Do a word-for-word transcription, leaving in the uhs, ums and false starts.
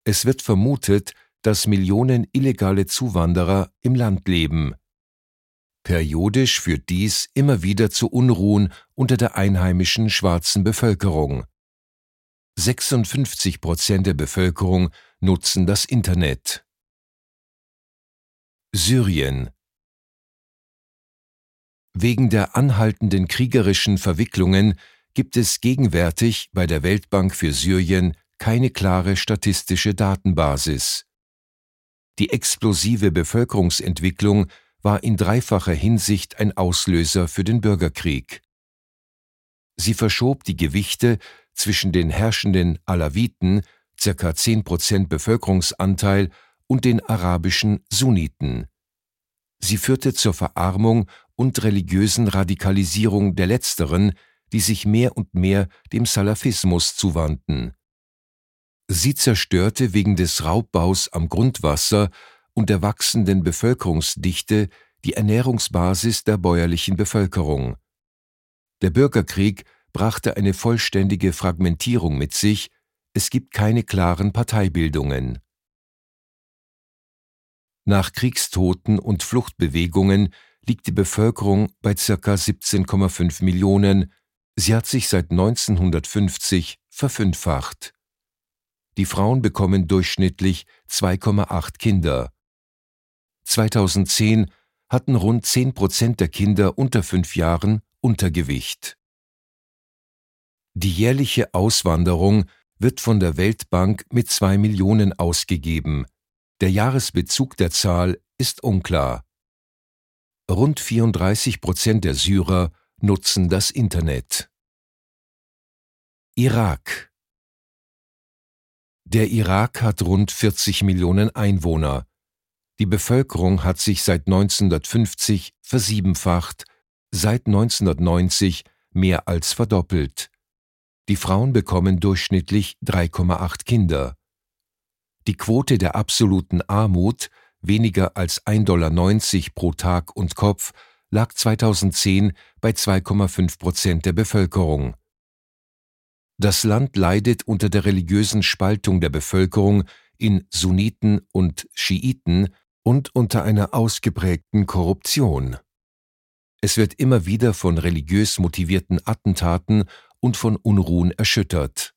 Es wird vermutet, dass Millionen illegale Zuwanderer im Land leben. Periodisch führt dies immer wieder zu Unruhen unter der einheimischen schwarzen Bevölkerung. sechsundfünfzig Prozent der Bevölkerung nutzen das Internet. Syrien. Wegen der anhaltenden kriegerischen Verwicklungen gibt es gegenwärtig bei der Weltbank für Syrien keine klare statistische Datenbasis. Die explosive Bevölkerungsentwicklung war in dreifacher Hinsicht ein Auslöser für den Bürgerkrieg. Sie verschob die Gewichte zwischen den herrschenden Alawiten, ca. zehn Prozent Bevölkerungsanteil, und den arabischen Sunniten. Sie führte zur Verarmung und religiösen Radikalisierung der Letzteren, die sich mehr und mehr dem Salafismus zuwandten. Sie zerstörte wegen des Raubbaus am Grundwasser und der wachsenden Bevölkerungsdichte die Ernährungsbasis der bäuerlichen Bevölkerung. Der Bürgerkrieg brachte eine vollständige Fragmentierung mit sich, es gibt keine klaren Parteibildungen. Nach Kriegstoten und Fluchtbewegungen liegt die Bevölkerung bei ca. siebzehn Komma fünf Millionen, sie hat sich seit neunzehnhundertfünfzig verfünffacht. Die Frauen bekommen durchschnittlich zwei Komma acht Kinder. zweitausendzehn hatten rund zehn Prozent der Kinder unter fünf Jahren Untergewicht. Die jährliche Auswanderung wird von der Weltbank mit zwei Millionen ausgegeben. Der Jahresbezug der Zahl ist unklar. Rund vierunddreißig Prozent der Syrer nutzen das Internet. Irak. Der Irak hat rund vierzig Millionen Einwohner. Die Bevölkerung hat sich seit neunzehnhundertfünfzig versiebenfacht, seit neunzehnhundertneunzig mehr als verdoppelt. Die Frauen bekommen durchschnittlich drei Komma acht Kinder. Die Quote der absoluten Armut, weniger als ein Dollar neunzig pro Tag und Kopf, lag zweitausendzehn bei zwei Komma fünf Prozent der Bevölkerung. Das Land leidet unter der religiösen Spaltung der Bevölkerung in Sunniten und Schiiten und unter einer ausgeprägten Korruption. Es wird immer wieder von religiös motivierten Attentaten und von Unruhen erschüttert.